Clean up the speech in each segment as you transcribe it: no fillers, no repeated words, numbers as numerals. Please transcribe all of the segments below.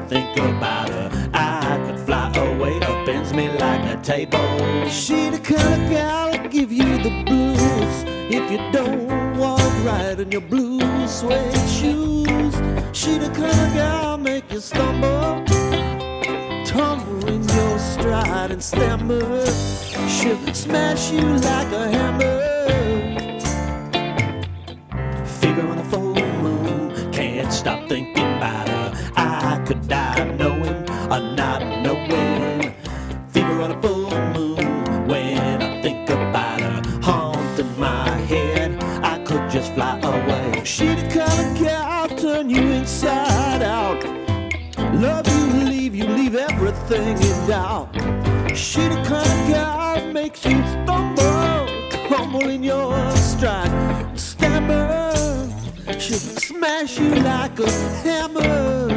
think about her, I could fly away. Her bends me like a table. She the kind of gal that give you the blues if you don't walk right in your blue suede shoes. She the kind of gal make you stumble, tumble in your stride and stammer. She'll smash you like a hammer. Fever on a full moon, can't stop thinking about her. I could die knowing or not knowing. Fever on a full moon, when I think about her, haunting my head, I could just fly away. She the kind of gal turn you inside out, love you, leave everything in doubt. She the kind of gal makes you stumble, tumble in your stride, stammer. She'll smash you like a hammer.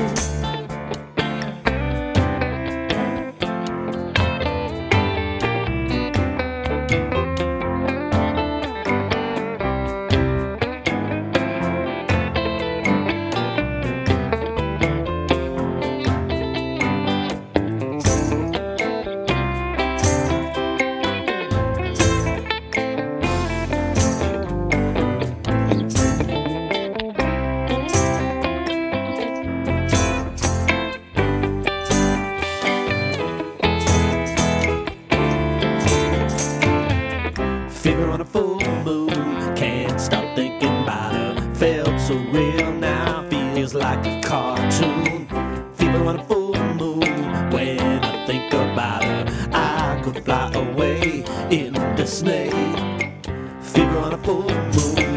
Fever on a full moon, can't stop thinking about her. Felt so real, now feels like a cartoon. Fever on a full moon, when I think about her, I could fly away in dismay. Fever on a full moon.